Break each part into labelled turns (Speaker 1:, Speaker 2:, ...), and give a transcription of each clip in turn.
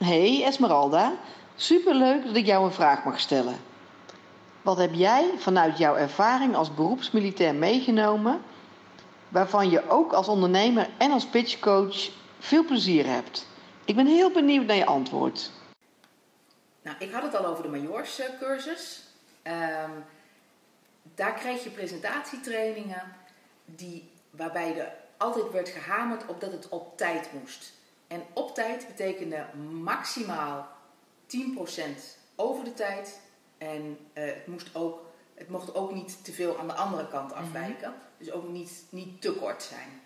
Speaker 1: Hey Esmeralda, superleuk dat ik jou een vraag mag stellen. Wat heb jij vanuit jouw ervaring als beroepsmilitair meegenomen, waarvan je ook als ondernemer en als pitchcoach veel plezier hebt? Ik ben heel benieuwd naar je antwoord.
Speaker 2: Nou, ik had het al over de majoorscursus. Daar kreeg je presentatietrainingen waarbij er altijd werd gehamerd op dat het op tijd moest. En op tijd betekende maximaal 10% over de tijd. En het mocht ook niet te veel aan de andere kant afwijken. Dus ook niet te kort zijn.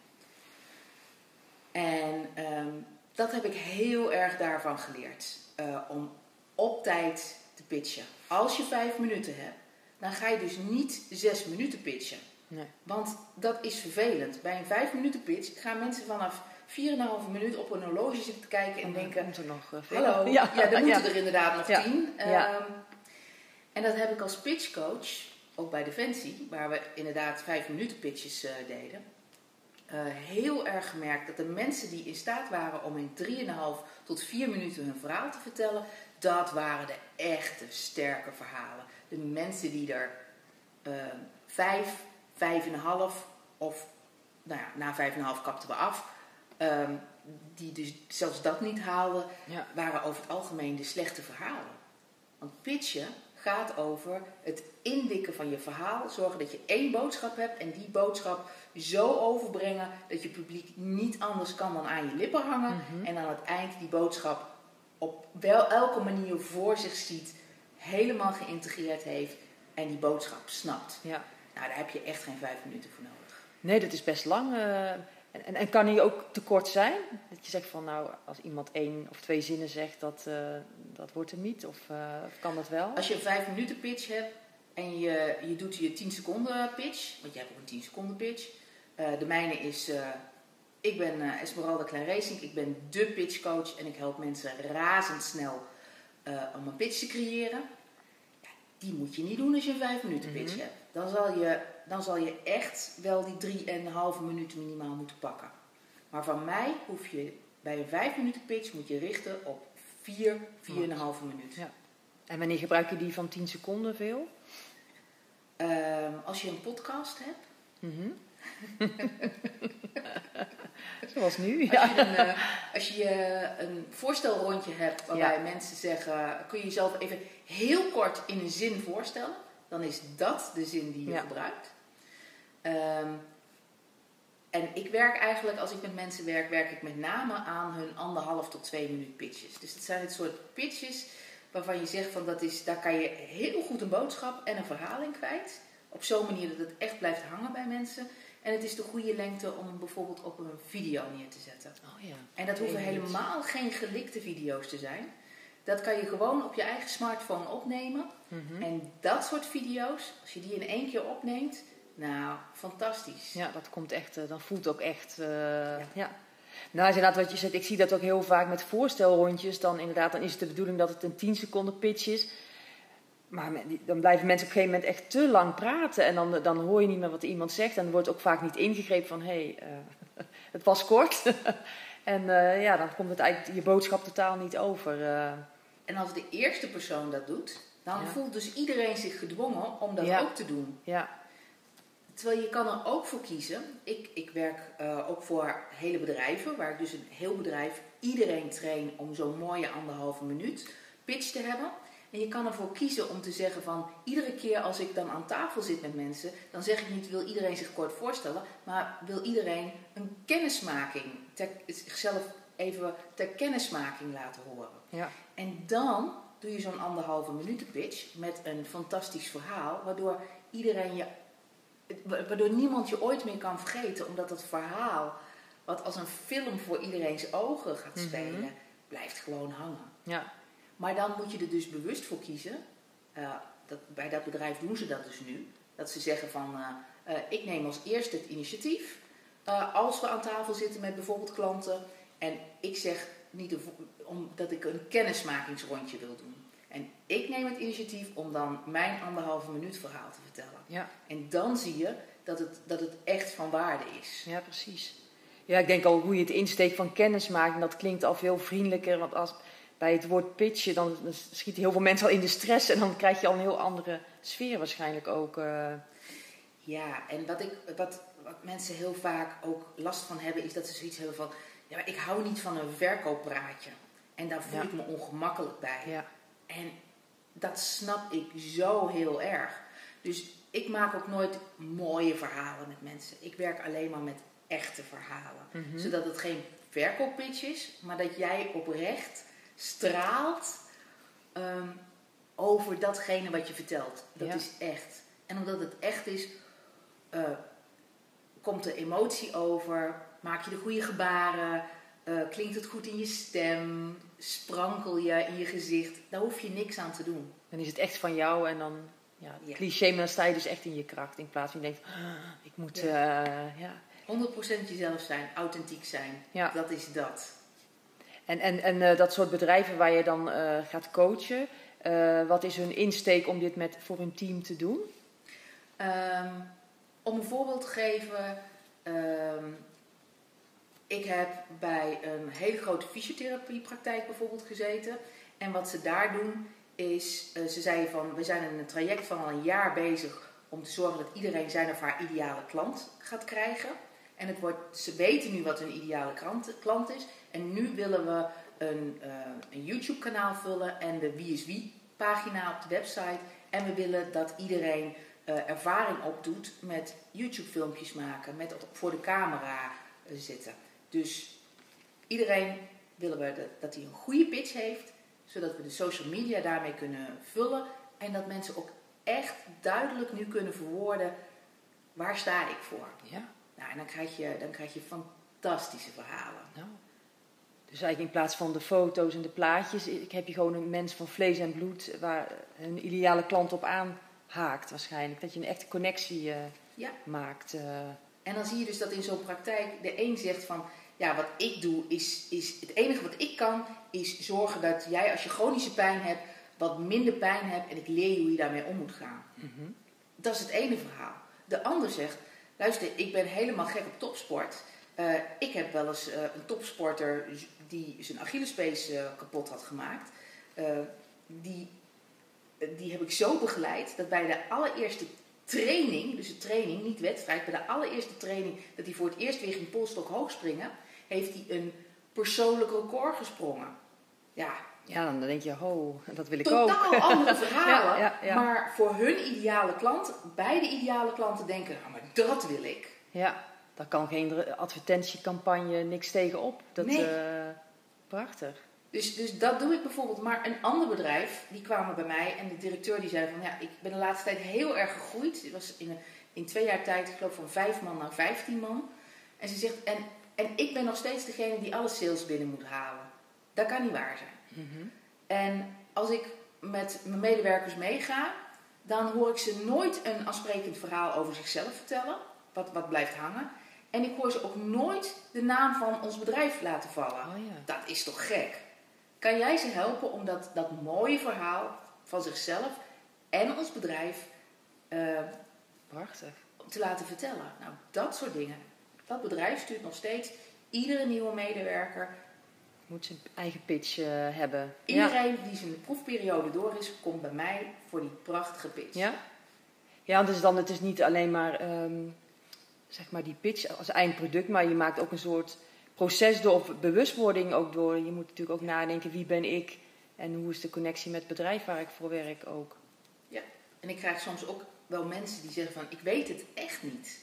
Speaker 2: En dat heb ik heel erg daarvan geleerd. Om op tijd te pitchen. Als je 5 minuten hebt, dan ga je dus niet 6 minuten pitchen.
Speaker 1: Nee.
Speaker 2: Want dat is vervelend. Bij een 5 minuten pitch gaan mensen vanaf 4,5 minuut op een horloge zitten te kijken en denken...
Speaker 1: Komt er nog veel?
Speaker 2: Hallo, dan moeten er inderdaad nog 10.
Speaker 1: Ja.
Speaker 2: En dat heb ik als pitchcoach, ook bij Defensie, waar we inderdaad 5 minuten pitches deden... heel erg gemerkt dat de mensen die in staat waren om in 3,5 tot 4 minuten hun verhaal te vertellen, dat waren de echte sterke verhalen. De mensen die er 5,5 of na 5,5 kapten we af, die dus zelfs dat niet haalden, waren over het algemeen de slechte verhalen. Want pitchen gaat over het indikken van je verhaal, zorgen dat je 1 boodschap hebt en die boodschap zo overbrengen dat je publiek niet anders kan dan aan je lippen hangen en aan het eind die boodschap op elke manier voor zich ziet, helemaal geïntegreerd heeft en die boodschap snapt. Ja. Nou, daar heb je echt geen 5 minuten voor nodig.
Speaker 3: Nee, dat is best lang. En kan die ook te kort zijn? Dat je zegt van nou, als iemand 1 of 2 zinnen zegt, dat wordt hem niet. Of kan dat wel?
Speaker 2: Als je een 5 minuten pitch hebt en je doet je 10 seconden pitch, want je hebt ook een 10 seconden pitch. De mijne is, ik ben Esmeralda Klein-Reesink, ik ben de pitchcoach en ik help mensen razendsnel om een pitch te creëren. Ja, die moet je niet doen als je een 5 minuten pitch hebt. Dan zal je echt wel die 3,5 minuten minimaal moeten pakken. Maar van mij hoef je bij een 5 minuten pitch moet je richten op 4,5 minuten.
Speaker 3: Ja. En wanneer gebruik je die van 10 seconden veel?
Speaker 2: Als je een podcast hebt.
Speaker 3: Zoals nu.
Speaker 2: Als je een voorstelrondje hebt waarbij mensen zeggen, kun je jezelf even heel kort in een zin voorstellen, dan is dat de zin die je gebruikt. En ik werk eigenlijk, als ik met mensen werk ik met name aan hun 1,5 tot 2 minuut pitches. Dus het zijn het soort pitches waarvan je zegt van daar kan je heel goed een boodschap en een verhaal in kwijt. Op zo'n manier dat het echt blijft hangen bij mensen. En het is de goede lengte om hem bijvoorbeeld op een video neer te zetten.
Speaker 3: Oh ja.
Speaker 2: En dat hoeven helemaal geen gelikte video's te zijn. Dat kan je gewoon op je eigen smartphone opnemen. En dat soort video's, als je die in 1 keer opneemt, nou, fantastisch.
Speaker 3: Ja, dat komt echt, dan voelt het ook echt, ja. Nou, inderdaad wat je zegt, ik zie dat ook heel vaak met voorstelrondjes. Dan is het de bedoeling dat het een 10 seconden pitch is. Maar dan blijven mensen op een gegeven moment echt te lang praten. En dan hoor je niet meer wat iemand zegt. En er wordt ook vaak niet ingegrepen van, het was kort. En dan komt het eigenlijk je boodschap totaal niet over.
Speaker 2: En als de eerste persoon dat doet, dan voelt dus iedereen zich gedwongen om dat ook te doen. Ja. Terwijl je kan er ook voor kiezen. Ik werk ook voor hele bedrijven, waar ik dus een heel bedrijf iedereen train om zo'n mooie 1,5 minuut pitch te hebben. En je kan ervoor kiezen om te zeggen van, iedere keer als ik dan aan tafel zit met mensen, dan zeg ik niet, wil iedereen zich kort voorstellen, maar wil iedereen een kennismaking, zichzelf even ter kennismaking laten horen. Ja. En dan doe je zo'n 1,5 minuut pitch met een fantastisch verhaal, waardoor niemand je ooit meer kan vergeten, omdat het verhaal, wat als een film voor iedereen's ogen gaat spelen, blijft gewoon hangen. Ja. Maar dan moet je er dus bewust voor kiezen. Bij dat bedrijf doen ze dat dus nu. Dat ze zeggen van, ik neem als eerste het initiatief. Als we aan tafel zitten met bijvoorbeeld klanten. En ik zeg niet omdat ik een kennismakingsrondje wil doen. En ik neem het initiatief om dan mijn 1,5 minuut verhaal te vertellen. Ja. En dan zie je dat het echt van waarde is.
Speaker 3: Ja, precies. Ja, ik denk al hoe je het insteekt van kennismaking, dat klinkt al veel vriendelijker. Want als bij het woord pitchen, dan schieten heel veel mensen al in de stress en dan krijg je al een heel andere sfeer waarschijnlijk ook.
Speaker 2: Ja, en wat mensen heel vaak ook last van hebben, is dat ze zoiets hebben van, ja, maar ik hou niet van een verkooppraatje. En daar voel ik me ongemakkelijk bij.
Speaker 3: Ja.
Speaker 2: En dat snap ik zo heel erg. Dus ik maak ook nooit mooie verhalen met mensen. Ik werk alleen maar met echte verhalen. Zodat het geen verkooppitch is, maar dat jij oprecht straalt over datgene wat je vertelt. Dat is echt. En omdat het echt is, komt de emotie over, maak je de goede gebaren, klinkt het goed in je stem, sprankel je in je gezicht. Daar hoef je niks aan te doen.
Speaker 3: Dan is het echt van jou en dan, cliché, maar dan sta je dus echt in je kracht. In plaats van je denkt, ik moet,
Speaker 2: 100% jezelf zijn, authentiek zijn. Ja. Dat is dat.
Speaker 3: En dat soort bedrijven waar je dan gaat coachen, wat is hun insteek om dit voor hun team te doen?
Speaker 2: Om een voorbeeld te geven, ik heb bij een hele grote fysiotherapiepraktijk bijvoorbeeld gezeten. En wat ze daar doen is, ze zeiden van, we zijn in een traject van al een jaar bezig om te zorgen dat iedereen zijn of haar ideale klant gaat krijgen. En ze weten nu wat hun ideale klant is. En nu willen we een YouTube kanaal vullen en de Wie is Wie pagina op de website. En we willen dat iedereen ervaring opdoet met YouTube filmpjes maken, met voor de camera zitten. Dus iedereen willen we dat hij een goede pitch heeft, zodat we de social media daarmee kunnen vullen. En dat mensen ook echt duidelijk nu kunnen verwoorden, waar sta ik voor?
Speaker 3: Ja.
Speaker 2: Nou, en dan krijg je fantastische verhalen.
Speaker 3: Nou. Dus eigenlijk in plaats van de foto's en de plaatjes, heb je gewoon een mens van vlees en bloed waar een ideale klant op aanhaakt waarschijnlijk. Dat je een echte connectie maakt.
Speaker 2: En dan zie je dus dat in zo'n praktijk de een zegt van, ja, wat ik doe is het enige wat ik kan, is zorgen dat jij als je chronische pijn hebt, wat minder pijn hebt en ik leer je hoe je daarmee om moet gaan. Mm-hmm. Dat is het ene verhaal. De ander zegt, luister, ik ben helemaal gek op topsport. Ik heb wel eens een topsporter die zijn Achillespees kapot had gemaakt. Die heb ik zo begeleid dat bij de allereerste training, dus de training, niet wedstrijd, bij de allereerste training dat hij voor het eerst weer ging polstok hoog springen, heeft hij een persoonlijk record gesprongen. Ja,
Speaker 3: dan denk je, dat wil ik ook.
Speaker 2: Totaal andere verhalen.
Speaker 3: Ja.
Speaker 2: Maar voor hun ideale klant, beide ideale klanten denken, maar dat wil ik.
Speaker 3: Ja, daar kan geen advertentiecampagne niks tegenop.
Speaker 2: Nee.
Speaker 3: Prachtig.
Speaker 2: Dus dat doe ik bijvoorbeeld. Maar een ander bedrijf, die kwamen bij mij en de directeur die zei van, ja, ik ben de laatste tijd heel erg gegroeid. Het was in 2 jaar tijd, ik geloof van 5 man naar 15 man. En ze zegt, en ik ben nog steeds degene die alle sales binnen moet halen. Dat kan niet waar zijn. Mm-hmm. En als ik met mijn medewerkers meega, dan hoor ik ze nooit een aansprekend verhaal over zichzelf vertellen. Wat blijft hangen. En ik hoor ze ook nooit de naam van ons bedrijf laten vallen.
Speaker 3: Oh ja.
Speaker 2: Dat is toch gek? Kan jij ze helpen om dat mooie verhaal van zichzelf en ons bedrijf
Speaker 3: prachtig
Speaker 2: te laten vertellen? Nou, dat soort dingen. Dat bedrijf stuurt nog steeds iedere nieuwe medewerker.
Speaker 3: Moet zijn eigen pitch hebben.
Speaker 2: Iedereen die zijn proefperiode door is, komt bij mij voor die prachtige pitch.
Speaker 3: Ja, dus dan het is niet alleen maar zeg maar die pitch als eindproduct, maar je maakt ook een soort proces door, of bewustwording ook door. Je moet natuurlijk ook nadenken, wie ben ik en hoe is de connectie met het bedrijf waar ik voor werk ook.
Speaker 2: Ja, en ik krijg soms ook wel mensen die zeggen van, ik weet het echt niet.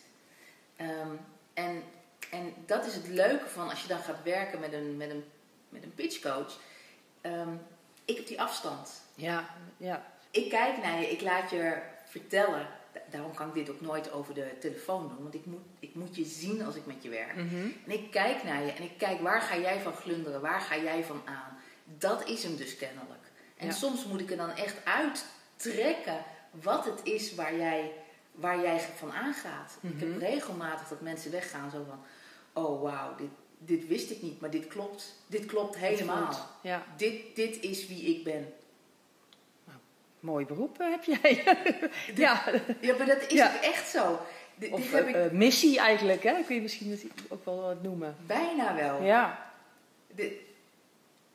Speaker 2: En dat is het leuke van als je dan gaat werken met een pitchcoach. Ik heb die afstand.
Speaker 3: Ja.
Speaker 2: Ik kijk naar je, ik laat je vertellen. Daarom kan ik dit ook nooit over de telefoon doen. Want ik moet je zien als ik met je werk. Mm-hmm. En ik kijk naar je en ik kijk, waar ga jij van glunderen? Waar ga jij van aan? Dat is hem dus kennelijk. En soms moet ik er dan echt uittrekken wat het is waar jij van aangaat. Mm-hmm. Ik heb regelmatig dat mensen weggaan zo van, oh wauw, dit wist ik niet, maar dit klopt. Dit klopt helemaal.
Speaker 3: Ja.
Speaker 2: Dit is wie ik ben.
Speaker 3: Mooi beroep heb jij.
Speaker 2: Ja, maar dat is ook echt zo.
Speaker 3: Missie eigenlijk, hè? Kun je misschien ook wel wat noemen.
Speaker 2: Bijna wel.
Speaker 3: Ja.
Speaker 2: Dit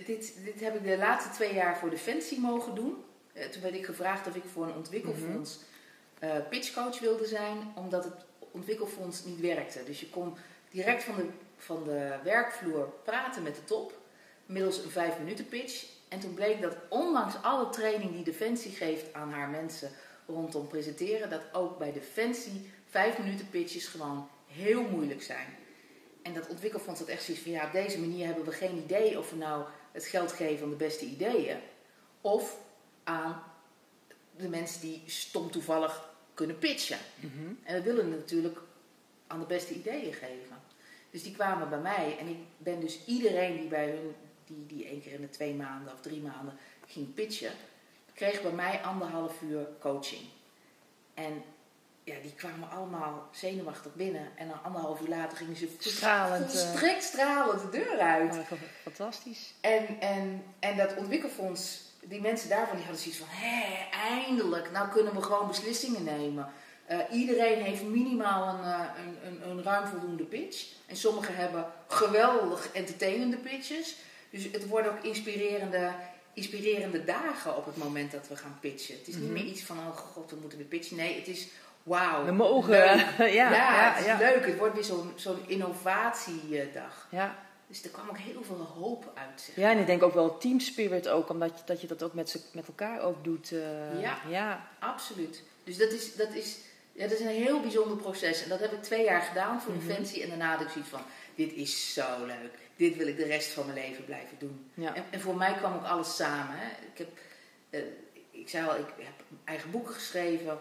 Speaker 2: dit heb ik de laatste 2 jaar voor Defensie mogen doen. Toen werd ik gevraagd of ik voor een ontwikkelfonds pitchcoach wilde zijn, omdat het ontwikkelfonds niet werkte. Dus je kon direct van de werkvloer praten met de top, middels een 5-minuten pitch. En toen bleek dat ondanks alle training die Defensie geeft aan haar mensen rondom presenteren, dat ook bij Defensie 5-minuten pitches gewoon heel moeilijk zijn. En dat ontwikkelfonds had echt zoiets van, op deze manier hebben we geen idee of we nou het geld geven aan de beste ideeën, of aan de mensen die stom toevallig kunnen pitchen. En we willen het natuurlijk aan de beste ideeën geven. Dus die kwamen bij mij en ik ben dus iedereen die bij hun, die 1 keer in de 2 maanden of 3 maanden ging pitchen, kreeg bij mij 1,5 uur coaching. En die kwamen allemaal zenuwachtig binnen. En dan 1,5 uur later gingen ze volstrekt stralend de deur uit.
Speaker 3: Oh, fantastisch.
Speaker 2: En dat ontwikkelfonds, die mensen daarvan, die hadden zoiets van, eindelijk, nou kunnen we gewoon beslissingen nemen. Iedereen heeft minimaal een ruim voldoende pitch. En sommigen hebben geweldig entertainende pitches. Dus het worden ook inspirerende dagen op het moment dat we gaan pitchen. Het is niet meer iets van, oh god, we moeten weer pitchen. Nee, het is, wauw.
Speaker 3: We mogen.
Speaker 2: Het is leuk. Het wordt weer zo'n innovatiedag.
Speaker 3: Ja.
Speaker 2: Dus er kwam ook heel veel hoop uit. Zeg.
Speaker 3: Ja, en ik denk ook wel team spirit ook, omdat dat je dat ook met elkaar ook doet.
Speaker 2: Ja, absoluut. Dus dat is een heel bijzonder proces. En dat heb ik 2 jaar gedaan voor Defensie. En daarna had ik zoiets van, dit is zo leuk. Dit wil ik de rest van mijn leven blijven doen. Ja. En voor mij kwam ook alles samen. Hè. Ik zei al, ik heb eigen boeken geschreven.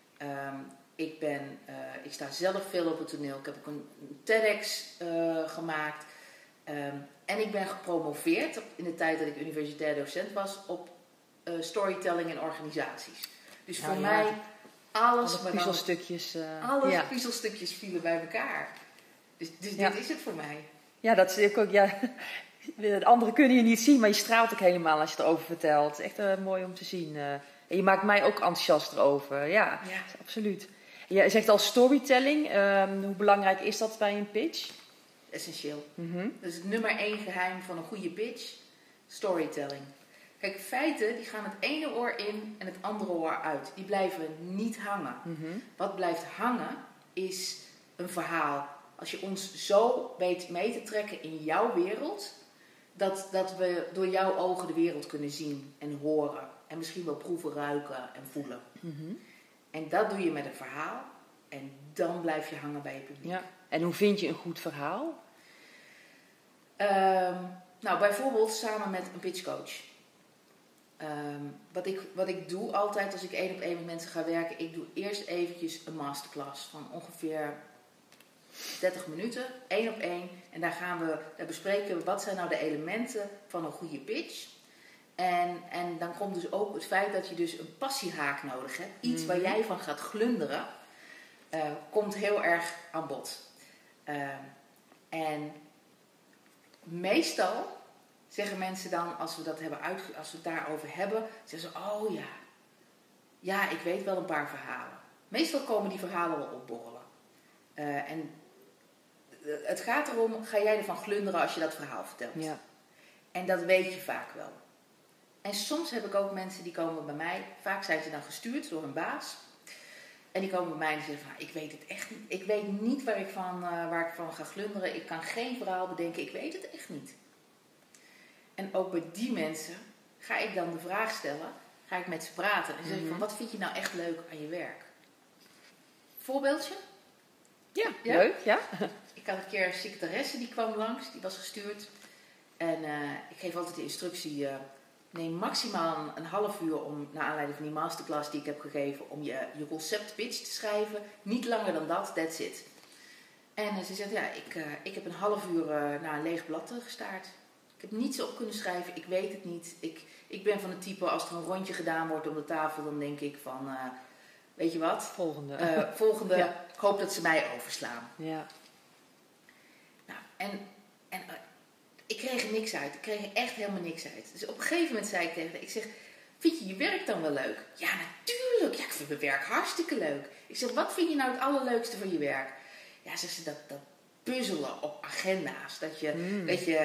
Speaker 2: Ik sta zelf veel op het toneel. Ik heb ook een TEDx gemaakt. En ik ben gepromoveerd in de tijd dat ik universitair docent was op storytelling in organisaties. Dus voor mij alle puzzelstukjes vielen bij elkaar. Dus dit is het voor mij. Ja,
Speaker 3: dat is ook, de anderen kunnen je niet zien, maar je straalt ook helemaal als je het erover vertelt. Het is echt mooi om te zien. En je maakt mij ook enthousiast erover. Ja. Absoluut. Je zegt al storytelling. Hoe belangrijk is dat bij een pitch?
Speaker 2: Essentieel. Dat is het nummer 1 geheim van een goede pitch. Storytelling. Kijk, feiten die gaan het ene oor in en het andere oor uit. Die blijven niet hangen. Wat blijft hangen is een verhaal. Als je ons zo weet mee te trekken in jouw wereld, dat we door jouw ogen de wereld kunnen zien en horen. En misschien wel proeven, ruiken en voelen. En dat doe je met een verhaal. En dan blijf je hangen bij je publiek.
Speaker 3: Ja. En hoe vind je een goed verhaal?
Speaker 2: Nou, bijvoorbeeld samen met een pitchcoach. Wat ik doe altijd als ik 1-op-1 met mensen ga werken, ik doe eerst eventjes een masterclass van ongeveer 30 minuten, 1-op-1. En daar bespreken we wat zijn nou de elementen van een goede pitch. En dan komt dus ook het feit dat je dus een passiehaak nodig hebt. Iets waar jij van gaat glunderen, komt heel erg aan bod. En meestal zeggen mensen dan, als we het daarover hebben, zeggen ze, oh ja, ik weet wel een paar verhalen. Meestal komen die verhalen wel opborrelen. En het gaat erom, ga jij ervan glunderen als je dat verhaal vertelt? Ja. En dat weet je vaak wel. En soms heb ik ook mensen die komen bij mij, vaak zijn ze dan gestuurd door hun baas. En die komen bij mij en zeggen van, ik weet het echt niet. Ik weet niet waar ik van ga glunderen. Ik kan geen verhaal bedenken, ik weet het echt niet. En ook bij die mensen ga ik dan de vraag stellen, ga ik met ze praten. En zeg ik van, wat vind je nou echt leuk aan je werk? Voorbeeldje?
Speaker 3: Ja, leuk, ja.
Speaker 2: Ik had een keer een secretaresse die kwam langs, die was gestuurd. En ik geef altijd de instructie, neem maximaal een half uur om, naar aanleiding van die masterclass die ik heb gegeven, om je concept pitch te schrijven. Niet langer dan dat, that's it. En ze zegt, ik heb een half uur naar een leeg blad gestaard. Ik heb niets op kunnen schrijven, ik weet het niet. Ik ben van het type, als er een rondje gedaan wordt om de tafel, dan denk ik van, weet je wat? Volgende, ja. Ik hoop dat ze mij overslaan. Ja. Nou, en ik kreeg er niks uit. Ik kreeg er echt helemaal niks uit. Dus op een gegeven moment zei ik tegen haar, ik zeg, vind je je werk dan wel leuk? Ja, natuurlijk. Ja, ik vind mijn werk hartstikke leuk. Ik zeg, wat vind je nou het allerleukste van je werk? Ja, zegt ze, dat puzzelen op agenda's. Dat je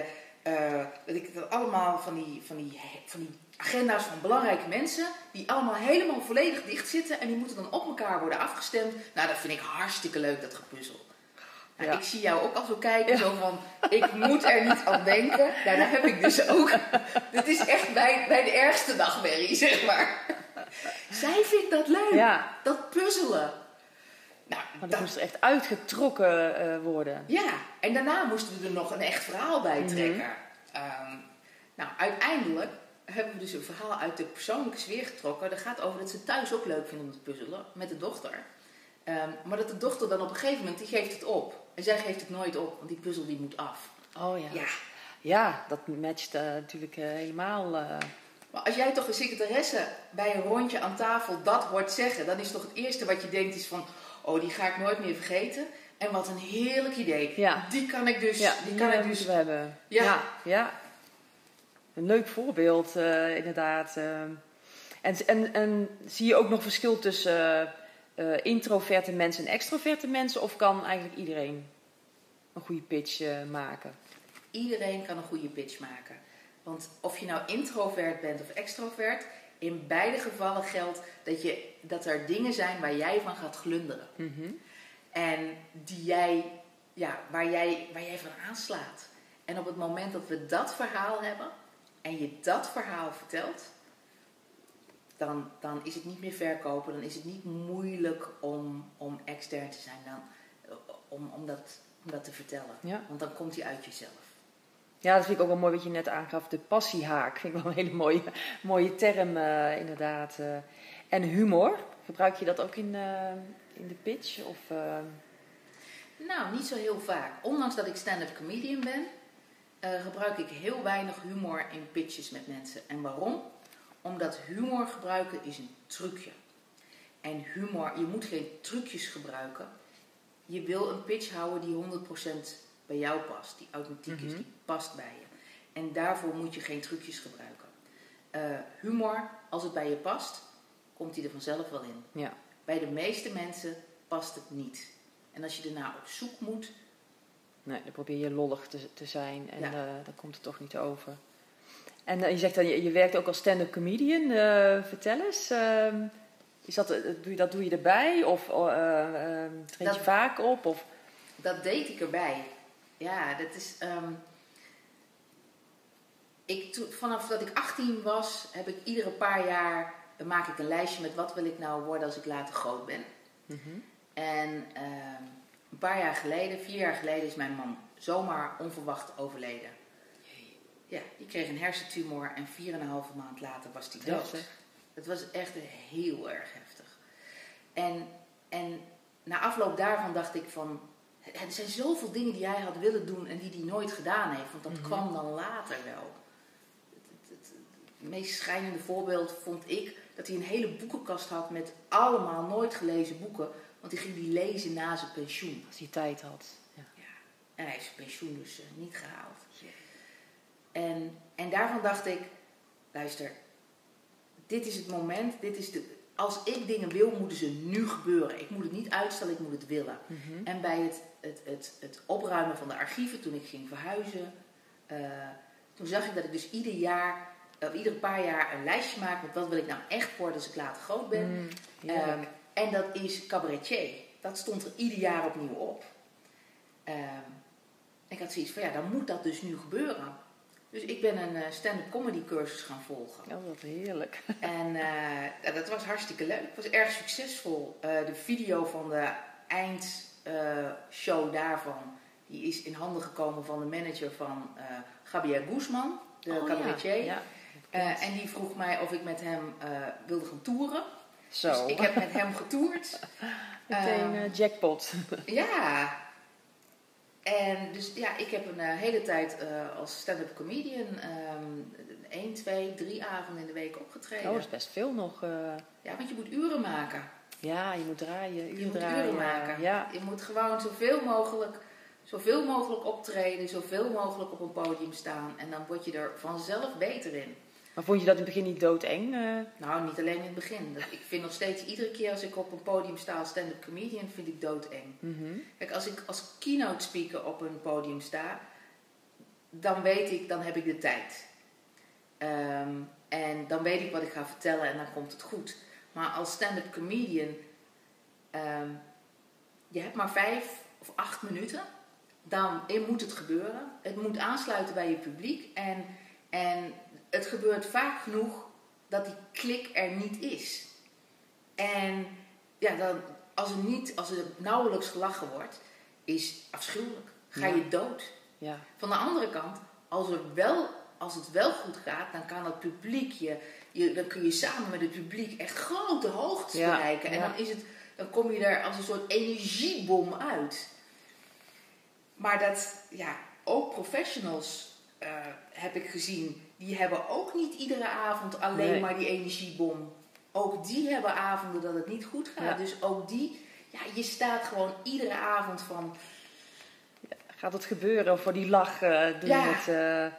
Speaker 2: dat ik dat allemaal van die agenda's van belangrijke mensen, die allemaal helemaal volledig dicht zitten en die moeten dan op elkaar worden afgestemd. Nou, dat vind ik hartstikke leuk, dat gepuzzel. Nou, ik zie jou ook al zo kijken, zo van, ik moet er niet aan denken. Nou, dat heb ik dus ook. Dit is echt bij de ergste nachtmerrie, zeg maar. Zij vindt dat leuk, dat puzzelen. Nou,
Speaker 3: maar dat moest er echt uitgetrokken worden.
Speaker 2: Ja, en daarna moesten we er nog een echt verhaal bij trekken. Nou, uiteindelijk hebben we dus een verhaal uit de persoonlijke sfeer getrokken. Dat gaat over dat ze thuis ook leuk vinden om te puzzelen met de dochter. Maar dat de dochter dan op een gegeven moment, die geeft het op. En zij geeft het nooit op, want die puzzel die moet af.
Speaker 3: Oh ja. Ja, dat matcht natuurlijk helemaal.
Speaker 2: Maar als jij toch de secretaresse bij een rondje aan tafel dat hoort zeggen, dan is toch het eerste wat je denkt is van, oh, die ga ik nooit meer vergeten. En wat een heerlijk idee. Ja. Die kan ik dus...
Speaker 3: Ja, die kan ik dus hebben. Ja. Een leuk voorbeeld, inderdaad. En zie je ook nog verschil tussen introverte mensen en extroverte mensen? Of kan eigenlijk iedereen een goede pitch maken?
Speaker 2: Iedereen kan een goede pitch maken. Want of je nou introvert bent of extrovert, in beide gevallen geldt dat er dingen zijn waar jij van gaat glunderen. Mm-hmm. En waar jij van aanslaat. En op het moment dat we dat verhaal hebben en je dat verhaal vertelt, dan is het niet meer verkopen. Dan is het niet moeilijk om extern te zijn. Om dat te vertellen. Ja. Want dan komt hij uit jezelf.
Speaker 3: Ja, dat vind ik ook wel mooi wat je net aangaf. De passiehaak vind ik wel een hele mooie term inderdaad. En humor, gebruik je dat ook in de pitch? Of,
Speaker 2: Nou, niet zo heel vaak. Ondanks dat ik stand-up comedian ben, gebruik ik heel weinig humor in pitches met mensen. En waarom? Omdat humor gebruiken is een trucje. En humor, je moet geen trucjes gebruiken. Je wil een pitch houden die 100% bij jou past. Die authentiek is, die past bij je. En daarvoor moet je geen trucjes gebruiken. Humor, als het bij je past, komt die er vanzelf wel in. Ja. Bij de meeste mensen past het niet. En als je ernaar op zoek moet...
Speaker 3: Nee, dan probeer je lollig te zijn en dan komt het toch niet over. En je zegt dan, je werkt ook als stand-up comedian. Vertel eens, doe je erbij? Of treed je vaak op? Of?
Speaker 2: Dat deed ik erbij. Ja, dat is... vanaf dat ik 18 was, heb ik iedere paar jaar... maak ik een lijstje met wat wil ik nou worden als ik later groot ben. Mm-hmm. En een paar jaar geleden, 4 jaar geleden, is mijn man zomaar onverwacht overleden. Ja, die kreeg een hersentumor en 4,5 maand later was hij dood. Het was echt heel erg heftig. En na afloop daarvan dacht ik van... Er zijn zoveel dingen die hij had willen doen en die hij nooit gedaan heeft. Want dat kwam dan later wel. Het meest schrijnende voorbeeld vond ik dat hij een hele boekenkast had met allemaal nooit gelezen boeken. Want die ging die lezen na zijn pensioen.
Speaker 3: Als hij tijd had. Ja.
Speaker 2: En hij heeft zijn pensioen dus niet gehaald. En daarvan dacht ik, luister, dit is het moment, als ik dingen wil, moeten ze nu gebeuren. Ik moet het niet uitstellen, ik moet het willen. Mm-hmm. En bij het opruimen van de archieven, toen ik ging verhuizen, toen zag ik dat ik dus iedere paar jaar een lijstje maak met wat wil ik nou echt worden als ik later groot ben. En dat is cabaretier. Dat stond er ieder jaar opnieuw op. Ik had zoiets van, dan moet dat dus nu gebeuren. Dus ik ben een stand-up comedy cursus gaan volgen.
Speaker 3: Ja, wat heerlijk.
Speaker 2: En dat was hartstikke leuk. Het was erg succesvol. De video van de eindshow daarvan, die is in handen gekomen van de manager van Javier Guzman, de cabaretier. Ja. En die vroeg mij of ik met hem wilde gaan toeren.
Speaker 3: Zo.
Speaker 2: Dus ik heb met hem getoerd.
Speaker 3: Meteen jackpot.
Speaker 2: Ja. En dus ik heb een hele tijd als stand-up comedian 1, 2, 3 avonden in de week opgetreden.
Speaker 3: Oh, dat is best veel nog.
Speaker 2: Ja, want je moet uren maken.
Speaker 3: Ja, je moet draaien,
Speaker 2: uren maken. Ja. Je moet gewoon zoveel mogelijk optreden, zoveel mogelijk op een podium staan. En dan word je er vanzelf beter in.
Speaker 3: Maar vond je dat in het begin niet doodeng?
Speaker 2: Nou, niet alleen in het begin. Ik vind nog steeds, iedere keer als ik op een podium sta als stand-up comedian, vind ik doodeng. Mm-hmm. Kijk, als ik als keynote speaker op een podium sta, dan weet ik, dan heb ik de tijd. En dan weet ik wat ik ga vertellen en dan komt het goed. Maar als stand-up comedian, je hebt maar 5 of 8 minuten. Dan moet het gebeuren. Het moet aansluiten bij je publiek. En het gebeurt vaak genoeg dat die klik er niet is. En ja, dan, als er nauwelijks gelachen wordt, is afschuwelijk. Ga je dood.
Speaker 3: Ja.
Speaker 2: Van de andere kant, als het wel goed gaat, dan kan het publiek dan kun je samen met het publiek echt grote hoogtes bereiken. En dan kom je er als een soort energiebom uit. Maar ook professionals heb ik gezien, die hebben ook niet iedere avond alleen maar die energiebom. Ook die hebben avonden dat het niet goed gaat. Ja. Dus ook je staat gewoon iedere avond van...
Speaker 3: Ja, gaat het gebeuren? Of voor die lach doe je het...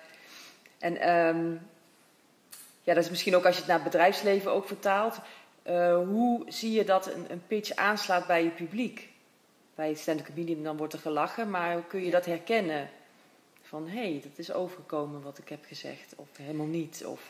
Speaker 3: dat is misschien ook als je het naar het bedrijfsleven ook vertaalt. Hoe zie je dat een pitch aanslaat bij je publiek? Bij stand-up comedian dan wordt er gelachen, maar hoe kun je dat herkennen? Van, dat is overgekomen wat ik heb gezegd, of helemaal niet. Of,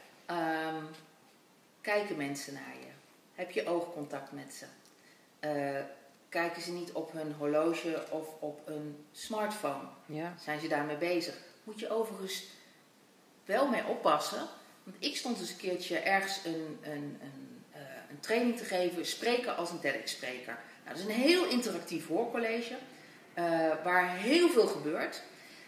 Speaker 2: kijken mensen naar je? Heb je oogcontact met ze? Kijken ze niet op hun horloge of op een smartphone?
Speaker 3: Ja.
Speaker 2: Zijn ze daarmee bezig? Moet je overigens wel mee oppassen. Want ik stond eens een keertje ergens een training te geven, spreken als een TEDx-spreker. Nou, dat is een heel interactief hoorcollege, waar heel veel gebeurt.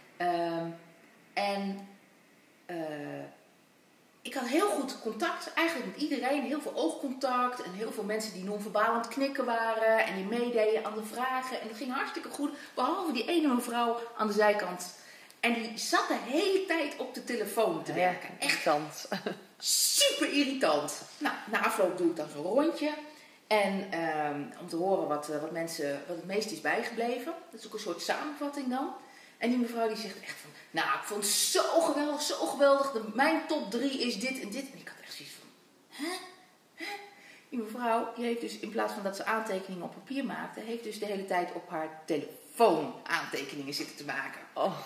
Speaker 2: Ik had heel goed contact, eigenlijk met iedereen, heel veel oogcontact en heel veel mensen die non-verbaal aan het knikken waren en die meededen aan de vragen. En dat ging hartstikke goed, behalve die ene mevrouw aan de zijkant. En die zat de hele tijd op de telefoon te werken.
Speaker 3: Echt
Speaker 2: super irritant. Nou, na afloop doe ik dan zo'n rondje. En om te horen wat het meest is bijgebleven. Dat is ook een soort samenvatting dan. En die mevrouw die zegt echt van... Nou, ik vond het zo geweldig. Mijn top 3 is dit en dit. En ik had echt zoiets van... Hè? Die mevrouw, die heeft dus in plaats van dat ze aantekeningen op papier maakte... heeft dus de hele tijd op haar telefoon aantekeningen zitten te maken.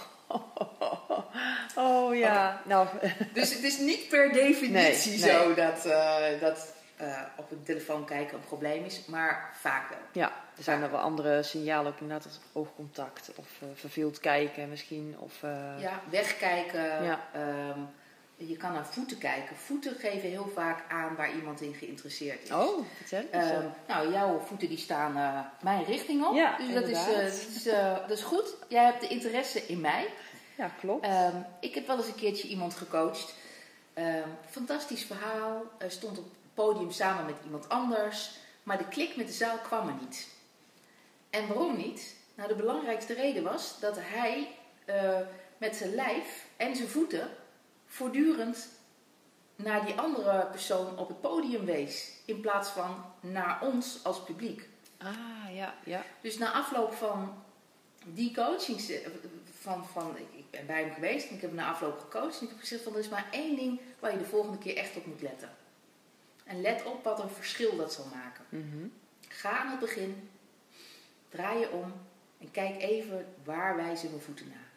Speaker 3: Oh ja. Okay. Nou.
Speaker 2: Dus het is niet per definitie zo dat op een telefoon kijken een probleem is, maar vaak wel.
Speaker 3: Ja, er zijn er wel andere signalen, ook inderdaad als oogcontact of verveeld kijken misschien. Of,
Speaker 2: wegkijken. Ja. Je kan naar voeten kijken. Voeten geven heel vaak aan waar iemand in geïnteresseerd is.
Speaker 3: Oh, vertel eens.
Speaker 2: Nou, jouw voeten die staan mijn richting op.
Speaker 3: Ja,
Speaker 2: dus dat is goed. Jij hebt de interesse in mij.
Speaker 3: Ja, klopt.
Speaker 2: Ik heb wel eens een keertje iemand gecoacht. Fantastisch verhaal. Stond op het podium samen met iemand anders. Maar de klik met de zaal kwam er niet. En waarom niet? Nou, de belangrijkste reden was dat hij met zijn lijf en zijn voeten voortdurend naar die andere persoon op het podium wees. In plaats van naar ons als publiek.
Speaker 3: Ja.
Speaker 2: Dus na afloop van die coaching, ik ben bij hem geweest en ik heb hem na afloop gecoacht. En ik heb gezegd van er is maar 1 ding waar je de volgende keer echt op moet letten. En let op wat een verschil dat zal maken.
Speaker 3: Mm-hmm.
Speaker 2: Ga aan het begin, draai je om en kijk even waar wijzen mijn voeten naar.